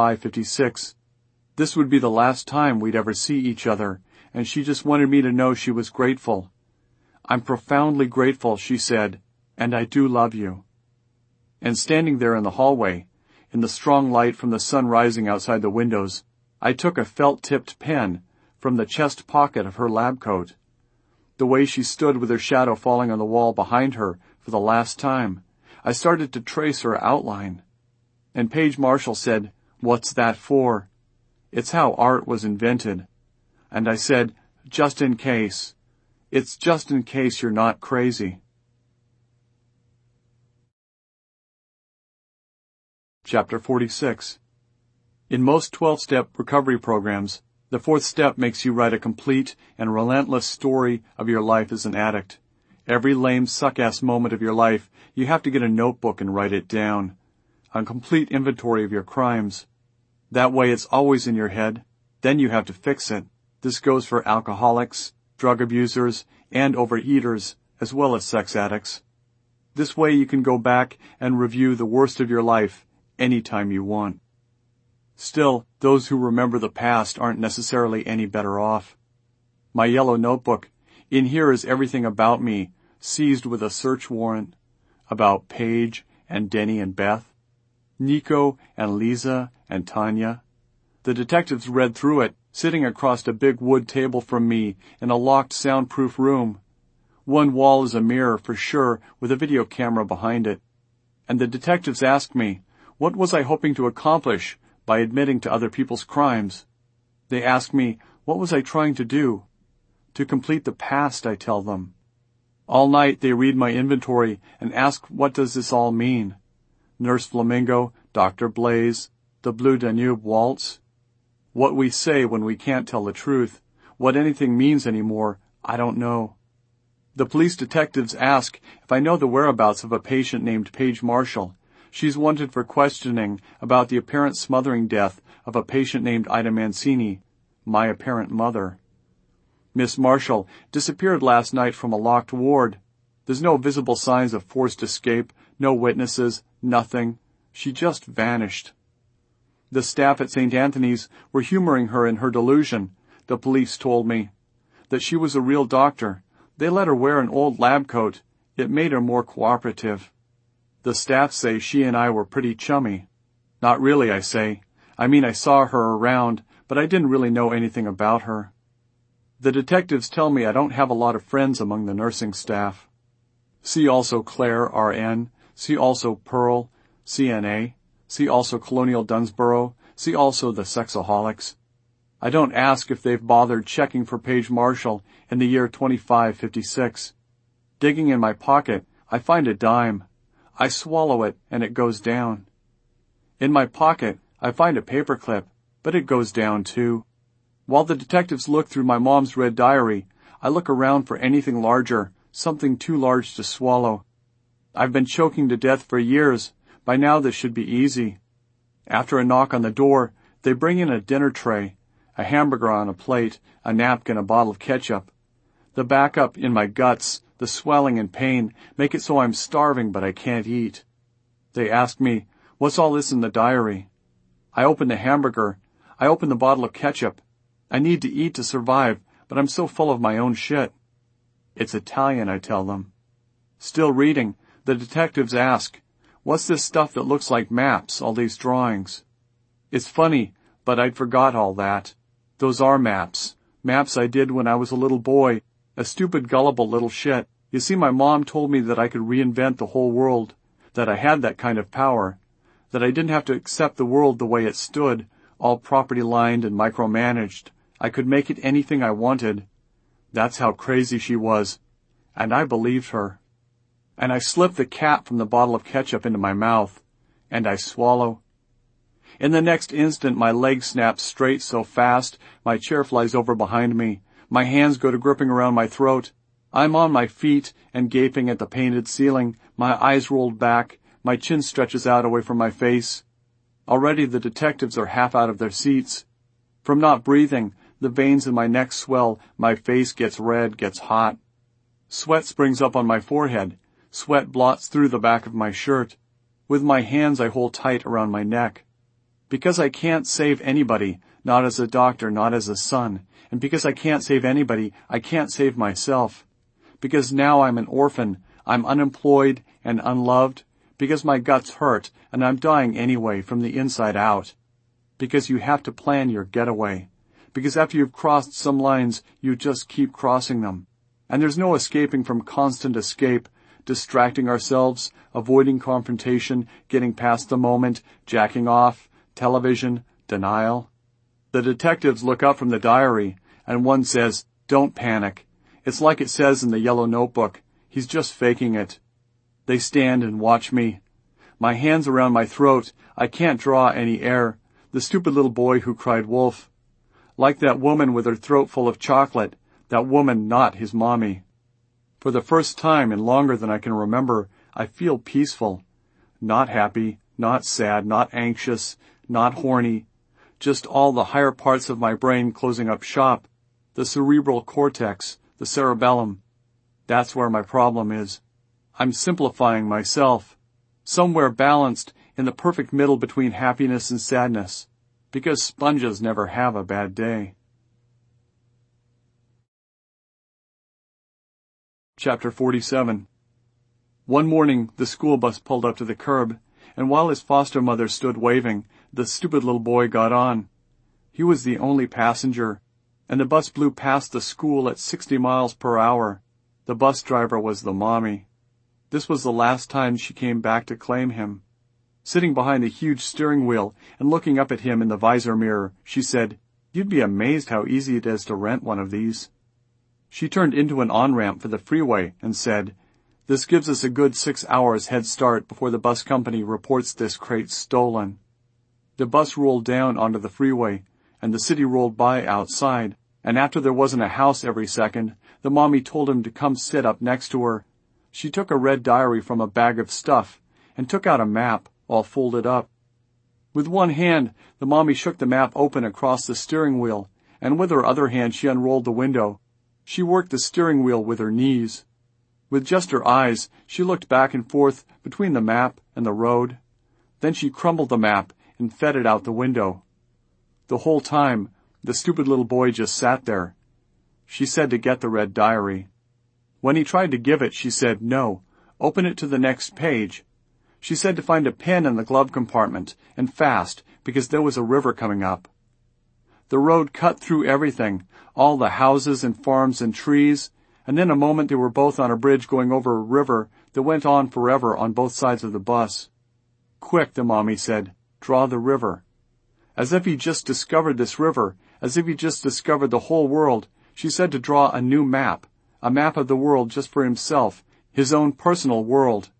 2556. This would be the last time we'd ever see each other, and she just wanted me to know she was grateful. I'm profoundly grateful, she said, and I do love you. And standing there in the hallway, in the strong light from the sun rising outside the windows, I took a felt-tipped pen from the chest pocket of her lab coat. The way she stood with her shadow falling on the wall behind her for the last time, I started to trace her outline. And Paige Marshall said, what's that for? It's how art was invented. And I said, just in case. It's just in case you're not crazy. Chapter 46. In most 12-step recovery programs, the fourth step makes you write a complete and relentless story of your life as an addict. Every lame suck-ass moment of your life, you have to get a notebook and write it down. A complete inventory of your crimes. That way it's always in your head. Then you have to fix it. This goes for alcoholics, drug abusers, and overeaters, as well as sex addicts. This way you can go back and review the worst of your life anytime you want. Still, those who remember the past aren't necessarily any better off. My yellow notebook, in here is everything about me, seized with a search warrant, about Paige and Denny and Beth, Nico and Lisa and Tanya. The detectives read through it, sitting across a big wood table from me in a locked soundproof room. One wall is a mirror for sure, with a video camera behind it. And the detectives asked me, what was I hoping to accomplish by admitting to other people's crimes? They asked me, what was I trying to do? To complete the past, I tell them. All night they read my inventory and ask, what does this all mean? Nurse Flamingo, Dr. Blaze, the Blue Danube Waltz. What we say when we can't tell the truth, what anything means anymore, I don't know. The police detectives ask if I know the whereabouts of a patient named Paige Marshall. She's wanted for questioning about the apparent smothering death of a patient named Ida Mancini, my apparent mother. Miss Marshall disappeared last night from a locked ward. There's no visible signs of forced escape, no witnesses, nothing. She just vanished. The staff at St. Anthony's were humoring her in her delusion, the police told me. That she was a real doctor. They let her wear an old lab coat. It made her more cooperative. The staff say she and I were pretty chummy. Not really, I say. I mean, I saw her around, but I didn't really know anything about her. The detectives tell me I don't have a lot of friends among the nursing staff. See also Claire, RN. See also Pearl, CNA. See also Colonial Dunsborough. See also the Sexaholics. I don't ask if they've bothered checking for Paige Marshall in the year 2556. Digging in my pocket, I find a dime. I swallow it, and it goes down. In my pocket, I find a paperclip, but it goes down too. While the detectives look through my mom's red diary, I look around for anything larger, something too large to swallow. I've been choking to death for years. By now this should be easy. After a knock on the door, they bring in a dinner tray, a hamburger on a plate, a napkin, a bottle of ketchup. The backup in my guts, the swelling and pain, make it so I'm starving but I can't eat. They ask me, "What's all this in the diary?" I open the hamburger. I open the bottle of ketchup. I need to eat to survive, but I'm so full of my own shit. It's Italian, I tell them. Still reading, the detectives ask, "What's this stuff that looks like maps, all these drawings?" It's funny, but I'd forgot all that. Those are maps. Maps I did when I was a little boy, a stupid, gullible little shit. You see, my mom told me that I could reinvent the whole world, that I had that kind of power, that I didn't have to accept the world the way it stood, all property-lined and micromanaged. I could make it anything I wanted. That's how crazy she was. And I believed her. And I slip the cap from the bottle of ketchup into my mouth. And I swallow. In the next instant, my leg snaps straight so fast, my chair flies over behind me. My hands go to gripping around my throat. I'm on my feet and gaping at the painted ceiling, my eyes rolled back, my chin stretches out away from my face. Already the detectives are half out of their seats. From not breathing, the veins in my neck swell, my face gets red, gets hot. Sweat springs up on my forehead. Sweat blots through the back of my shirt. With my hands I hold tight around my neck. Because I can't save anybody, not as a doctor, not as a son, and because I can't save anybody, I can't save myself. Because now I'm an orphan, I'm unemployed and unloved, because my guts hurt and I'm dying anyway from the inside out. Because you have to plan your getaway. Because after you've crossed some lines, you just keep crossing them. And there's no escaping from constant escape, distracting ourselves, avoiding confrontation, getting past the moment, jacking off, television, denial. The detectives look up from the diary, and one says, "Don't panic. It's like it says in the yellow notebook. He's just faking it." They stand and watch me. My hands around my throat. I can't draw any air. The stupid little boy who cried wolf. Like that woman with her throat full of chocolate. That woman, not his mommy. For the first time in longer than I can remember, I feel peaceful. Not happy, not sad, not anxious, not horny. Just all the higher parts of my brain closing up shop. The cerebral cortex, the cerebellum. That's where my problem is. I'm simplifying myself. Somewhere balanced in the perfect middle between happiness and sadness. Because sponges never have a bad day. Chapter 47. One morning, the school bus pulled up to the curb, and while his foster mother stood waving, the stupid little boy got on. He was the only passenger, and the bus blew past the school at 60 miles per hour. The bus driver was the mommy. This was the last time she came back to claim him. Sitting behind the huge steering wheel and looking up at him in the visor mirror, she said, "You'd be amazed how easy it is to rent one of these." She turned into an on-ramp for the freeway and said, "This gives us a good 6 hours head start before the bus company reports this crate stolen." The bus rolled down onto the freeway, and the city rolled by outside, and after there wasn't a house every second, the mommy told him to come sit up next to her. She took a red diary from a bag of stuff and took out a map, all folded up. With one hand, the mommy shook the map open across the steering wheel, and with her other hand she unrolled the window. She worked the steering wheel with her knees. With just her eyes, she looked back and forth between the map and the road. Then she crumbled the map and fed it out the window. The whole time, the stupid little boy just sat there. She said to get the red diary. When he tried to give it, she said, "No, open it to the next page." She said to find a pen in the glove compartment, and fast, because there was a river coming up. The road cut through everything, all the houses and farms and trees, and in a moment they were both on a bridge going over a river that went on forever on both sides of the bus. "Quick," the mommy said, "draw the river." As if he just discovered this river, as if he just discovered the whole world, she said to draw a new map, a map of the world just for himself, his own personal world.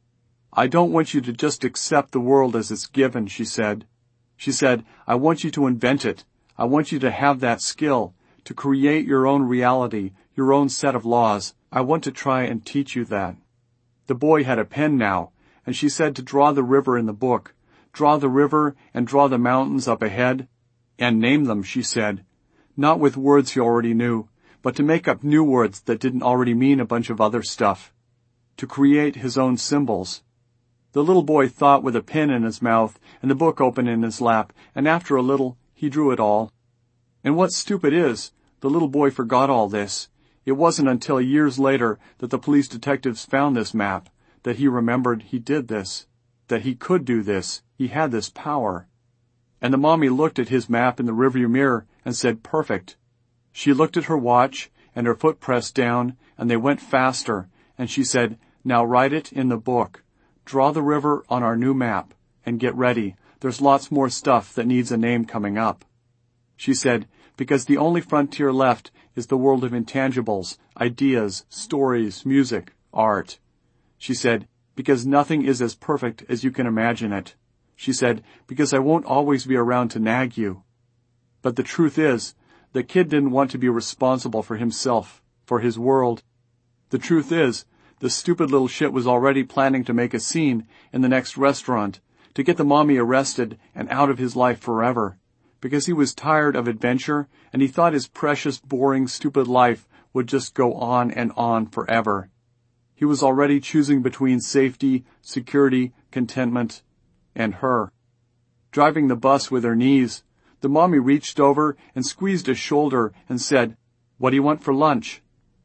"I don't want you to just accept the world as it's given," she said. She said, "I want you to invent it. I want you to have that skill, to create your own reality, your own set of laws. I want to try and teach you that." The boy had a pen now, and she said to draw the river in the book. Draw the river and draw the mountains up ahead. And name them, she said. Not with words he already knew, but to make up new words that didn't already mean a bunch of other stuff. To create his own symbols. The little boy thought with a pen in his mouth and the book open in his lap, and after a little, he drew it all. And what's stupid is, the little boy forgot all this. It wasn't until years later that the police detectives found this map, that he remembered he did this, that he could do this, he had this power. And the mommy looked at his map in the rearview mirror and said, "Perfect." She looked at her watch, and her foot pressed down, and they went faster, and she said, "Now write it in the book. Draw the river on our new map, and get ready. There's lots more stuff that needs a name coming up." She said, "Because the only frontier left is the world of intangibles, ideas, stories, music, art." She said, "Because nothing is as perfect as you can imagine it." She said, "Because I won't always be around to nag you." But the truth is, the kid didn't want to be responsible for himself, for his world. The truth is, the stupid little shit was already planning to make a scene in the next restaurant, to get the mommy arrested and out of his life forever, because he was tired of adventure and he thought his precious, boring, stupid life would just go on forever. He was already choosing between safety, security, contentment, and her. Driving the bus with her knees, the mommy reached over and squeezed his shoulder and said, "What do you want for lunch?"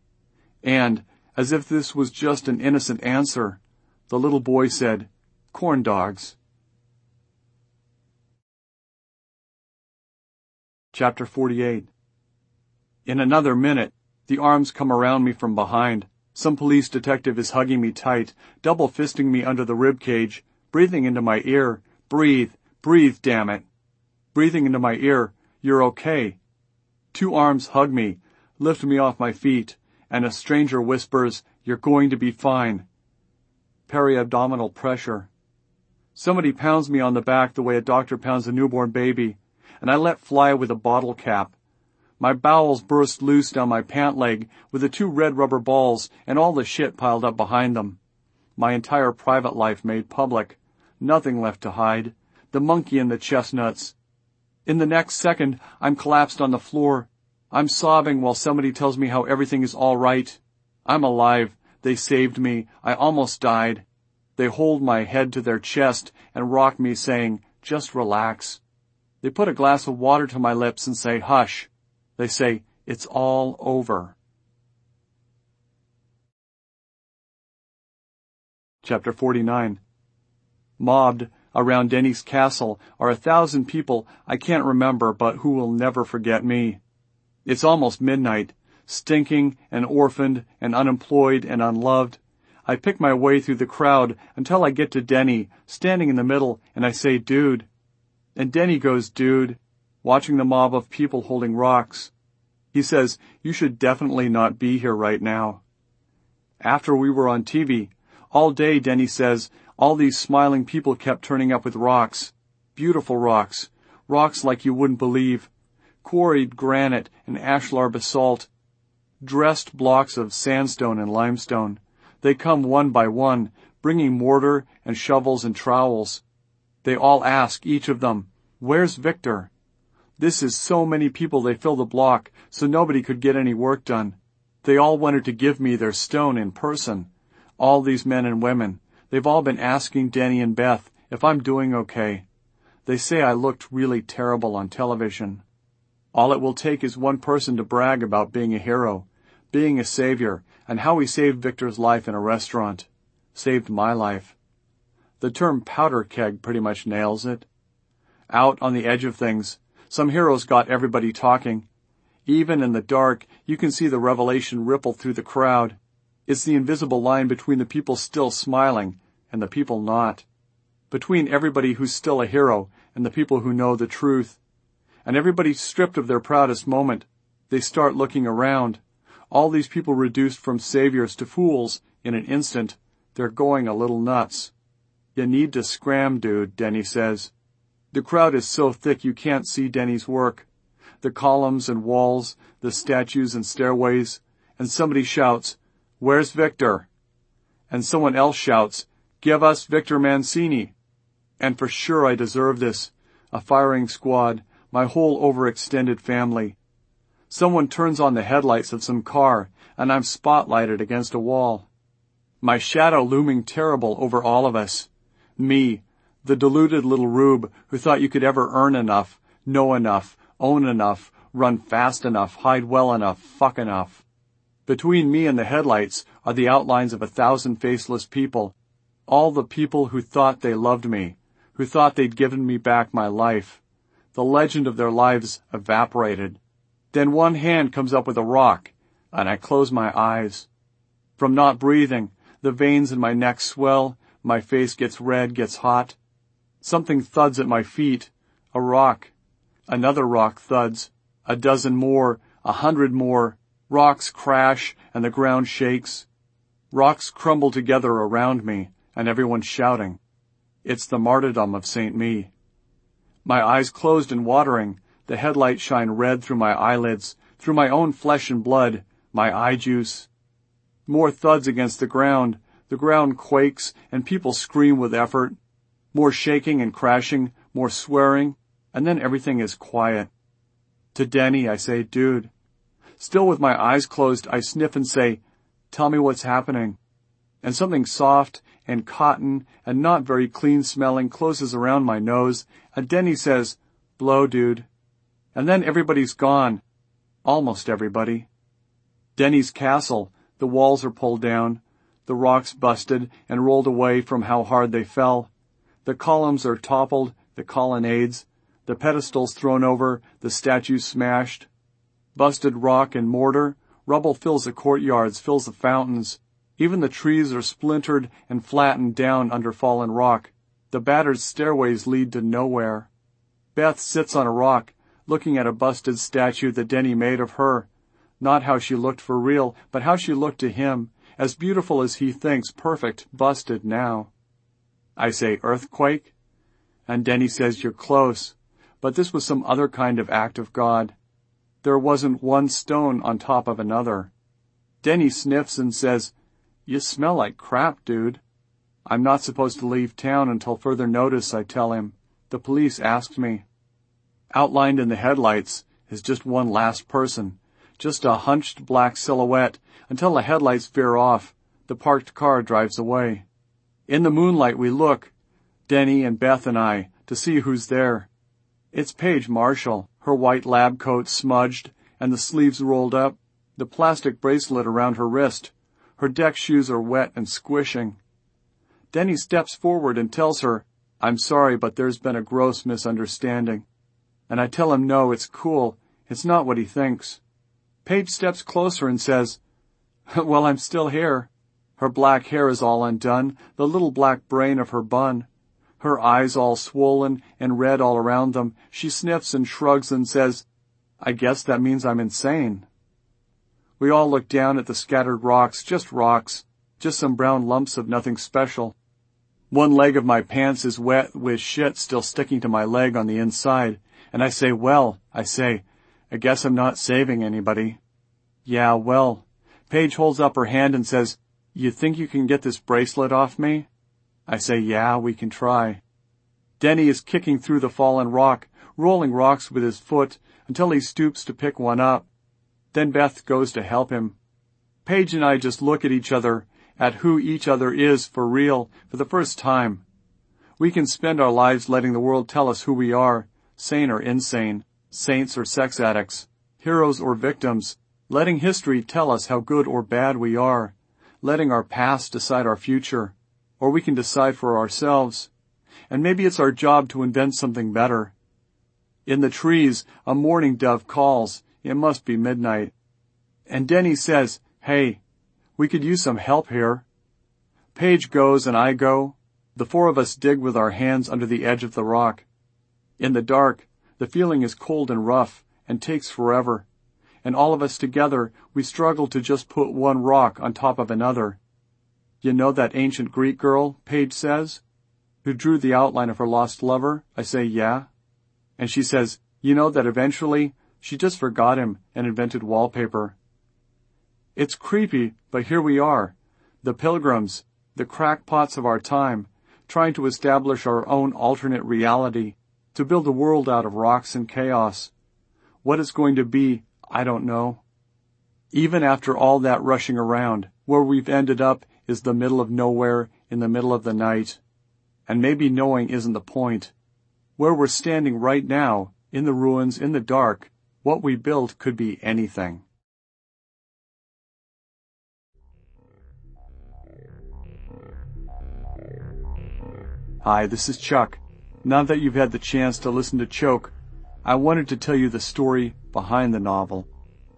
And, as if this was just an innocent answer, the little boy said, "Corn dogs." Chapter 48. In another minute, the arms come around me from behind. Some police detective is hugging me tight, double fisting me under the rib cage, breathing into my ear. "Breathe, breathe, damn it." Breathing into my ear, "You're okay." Two arms hug me, lift me off my feet, and a stranger whispers, "You're going to be fine." Periabdominal pressure. Somebody pounds me on the back the way a doctor pounds a newborn baby, and I let fly with a bottle cap. My bowels burst loose down my pant leg with the two red rubber balls and all the shit piled up behind them. My entire private life made public. Nothing left to hide. The monkey and the chestnuts. In the next second, I'm collapsed on the floor. I'm sobbing while somebody tells me how everything is all right. I'm alive. They saved me. I almost died. They hold my head to their chest and rock me, saying, "Just relax." They put a glass of water to my lips and say, "Hush." They say, "It's all over." Chapter 49. Mobbed around Denny's castle are 1,000 people I can't remember but who will never forget me. It's almost midnight, stinking and orphaned and unemployed and unloved. I pick my way through the crowd until I get to Denny, standing in the middle, and I say, "Dude." And Denny goes, "Dude," watching the mob of people holding rocks. He says, "You should definitely not be here right now." After we were on TV, all day, Denny says, all these smiling people kept turning up with rocks. Beautiful rocks. Rocks like you wouldn't believe. Quarried granite and ashlar basalt. Dressed blocks of sandstone and limestone. They come one by one, bringing mortar and shovels and trowels. They all ask, each of them, "Where's Victor?" This is so many people they fill the block, so nobody could get any work done. They all wanted to give me their stone in person. All these men and women. They've all been asking Denny and Beth if I'm doing okay. They say I looked really terrible on television. All it will take is one person to brag about being a hero, being a savior, and how he saved Victor's life in a restaurant. Saved my life. The term powder keg pretty much nails it. Out on the edge of things, some heroes got everybody talking. Even in the dark, you can see the revelation ripple through the crowd. It's the invisible line between the people still smiling and the people not. Between everybody who's still a hero and the people who know the truth. And everybody stripped of their proudest moment. They start looking around. All these people reduced from saviors to fools in an instant. They're going a little nuts. You need to scram, dude, Denny says. The crowd is so thick you can't see Denny's work. The columns and walls, the statues and stairways, and somebody shouts, "Where's Victor?" And someone else shouts, "Give us Victor Mancini." And for sure I deserve this. A firing squad, my whole overextended family. Someone turns on the headlights of some car, and I'm spotlighted against a wall. My shadow looming terrible over all of us. Me, the deluded little rube who thought you could ever earn enough, know enough, own enough, run fast enough, hide well enough, fuck enough. Between me and the headlights are the outlines of 1,000 faceless people. All the people who thought they loved me, who thought they'd given me back my life. The legend of their lives evaporated. Then one hand comes up with a rock, and I close my eyes. From not breathing, the veins in my neck swell, my face gets red, gets hot. Something thuds at my feet. A rock. Another rock thuds. A dozen more. 100 more. Rocks crash, and the ground shakes. Rocks crumble together around me, and everyone's shouting. It's the martyrdom of St. Me. My eyes closed and watering, the headlights shine red through my eyelids, through my own flesh and blood, my eye juice. More thuds against the ground quakes, and people scream with effort. More shaking and crashing, more swearing, and then everything is quiet. To Denny, I say, "Dude." Still with my eyes closed, I sniff and say, "Tell me what's happening." And something soft and cotton and not very clean smelling closes around my nose, and Denny says, "Blow, dude." And then everybody's gone. Almost everybody. Denny's castle, the walls are pulled down, the rocks busted and rolled away from how hard they fell. The columns are toppled, the colonnades, the pedestals thrown over, the statues smashed. Busted rock and mortar, rubble fills the courtyards, fills the fountains. Even the trees are splintered and flattened down under fallen rock. The battered stairways lead to nowhere. Beth sits on a rock, looking at a busted statue that Denny made of her. Not how she looked for real, but how she looked to him, as beautiful as he thinks, perfect, busted now. I say, "Earthquake?" And Denny says, "You're close." But this was some other kind of act of God. There wasn't one stone on top of another. Denny sniffs and says, "You smell like crap, dude." I'm not supposed to leave town until further notice, I tell him. The police asked me. Outlined in the headlights is just one last person, just a hunched black silhouette, until the headlights veer off. The parked car drives away. In the moonlight we look, Denny and Beth and I, to see who's there. It's Paige Marshall, her white lab coat smudged and the sleeves rolled up, the plastic bracelet around her wrist. Her deck shoes are wet and squishing. Denny steps forward and tells her, "I'm sorry, but there's been a gross misunderstanding." And I tell him no, it's cool. It's not what he thinks. Paige steps closer and says, "Well, I'm still here." Her black hair is all undone, the little black brain of her bun. Her eyes all swollen and red all around them. She sniffs and shrugs and says, "I guess that means I'm insane." We all look down at the scattered rocks, just some brown lumps of nothing special. One leg of my pants is wet with shit still sticking to my leg on the inside, and I say, I guess I'm not saving anybody. Yeah, well. Paige holds up her hand and says, "You think you can get this bracelet off me?" I say, "Yeah, we can try." Denny is kicking through the fallen rock, rolling rocks with his foot until he stoops to pick one up. Then Beth goes to help him. Paige and I just look at each other, at who each other is for real, for the first time. We can spend our lives letting the world tell us who we are, sane or insane, saints or sex addicts, heroes or victims, letting history tell us how good or bad we are, letting our past decide our future, or we can decide for ourselves. And maybe it's our job to invent something better. In the trees, a mourning dove calls. It must be midnight. And Denny says, "Hey, we could use some help here." Paige goes and I go. The four of us dig with our hands under the edge of the rock. In the dark, the feeling is cold and rough and takes forever. And all of us together, we struggle to just put one rock on top of another. "You know that ancient Greek girl," Paige says, "who drew the outline of her lost lover?" I say, "Yeah." And she says, "You know that eventually she just forgot him and invented wallpaper." It's creepy, but here we are, the pilgrims, the crackpots of our time, trying to establish our own alternate reality, to build a world out of rocks and chaos. What it's going to be, I don't know. Even after all that rushing around, where we've ended up is the middle of nowhere in the middle of the night. And maybe knowing isn't the point. Where we're standing right now, in the ruins, in the dark, what we built could be anything. Hi, this is Chuck. Now that you've had the chance to listen to Choke, I wanted to tell you the story behind the novel.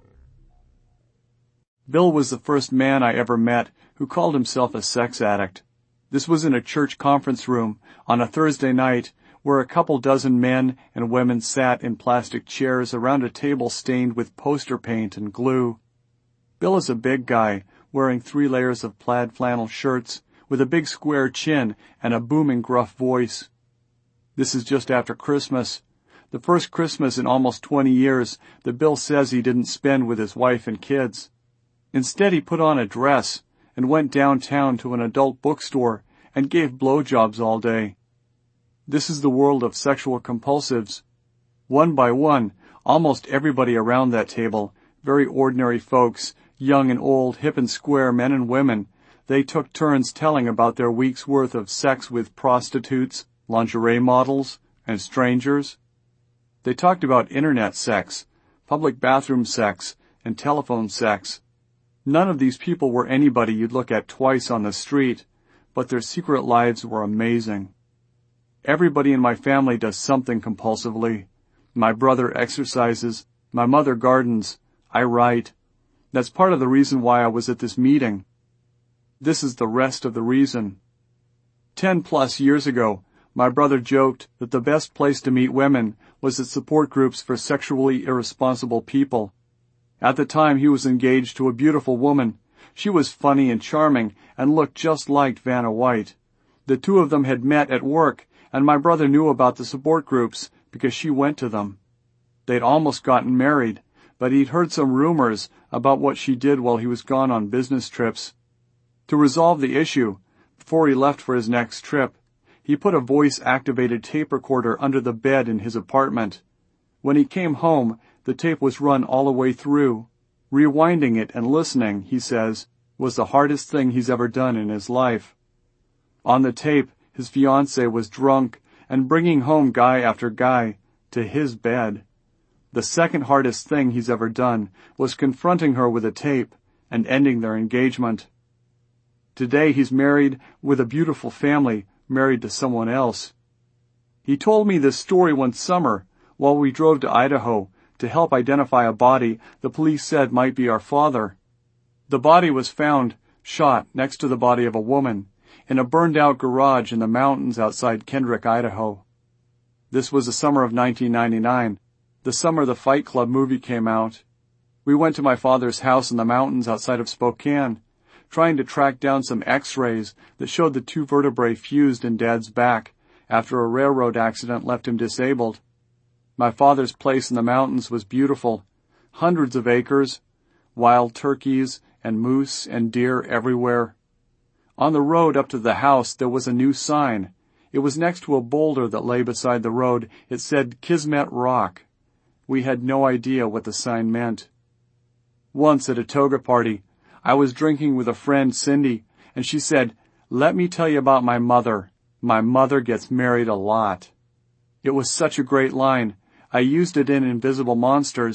Bill was the first man I ever met who called himself a sex addict. This was in a church conference room on a Thursday night where a couple dozen men and women sat in plastic chairs around a table stained with poster paint and glue. Bill is a big guy, wearing 3 layers of plaid flannel shirts, with a big square chin and a booming gruff voice. This is just after Christmas, the first Christmas in almost 20 years that Bill says he didn't spend with his wife and kids. Instead, he put on a dress and went downtown to an adult bookstore and gave blowjobs all day. This is the world of sexual compulsives. One by one, almost everybody around that table, very ordinary folks, young and old, hip and square, men and women, they took turns telling about their week's worth of sex with prostitutes, lingerie models, and strangers. They talked about internet sex, public bathroom sex, and telephone sex. None of these people were anybody you'd look at twice on the street, but their secret lives were amazing. Everybody in my family does something compulsively. My brother exercises, my mother gardens, I write. That's part of the reason why I was at this meeting. This is the rest of the reason. 10+ years ago, my brother joked that the best place to meet women was at support groups for sexually irresponsible people. At the time, he was engaged to a beautiful woman. She was funny and charming and looked just like Vanna White. The two of them had met at work, and my brother knew about the support groups because she went to them. They'd almost gotten married, but he'd heard some rumors about what she did while he was gone on business trips. To resolve the issue, before he left for his next trip, he put a voice-activated tape recorder under the bed in his apartment. When he came home, the tape was run all the way through. Rewinding it and listening, he says, was the hardest thing he's ever done in his life. On the tape, his fiancée was drunk and bringing home guy after guy to his bed. The second hardest thing he's ever done was confronting her with a tape and ending their engagement. Today he's married with a beautiful family, married to someone else. He told me this story one summer while we drove to Idaho to help identify a body the police said might be our father. The body was found, shot next to the body of a woman, in a burned-out garage in the mountains outside Kendrick, Idaho. This was the summer of 1999, the summer the Fight Club movie came out. We went to my father's house in the mountains outside of Spokane, trying to track down some x-rays that showed the 2 vertebrae fused in Dad's back after a railroad accident left him disabled. My father's place in the mountains was beautiful. Hundreds of acres, wild turkeys and moose and deer everywhere. On the road up to the house there was a new sign. It was next to a boulder that lay beside the road. It said Kismet Rock. We had no idea what the sign meant. Once at a toga party, I was drinking with a friend, Cindy, and she said, "Let me tell you about my mother. My mother gets married a lot." It was such a great line. I used it in Invisible Monsters,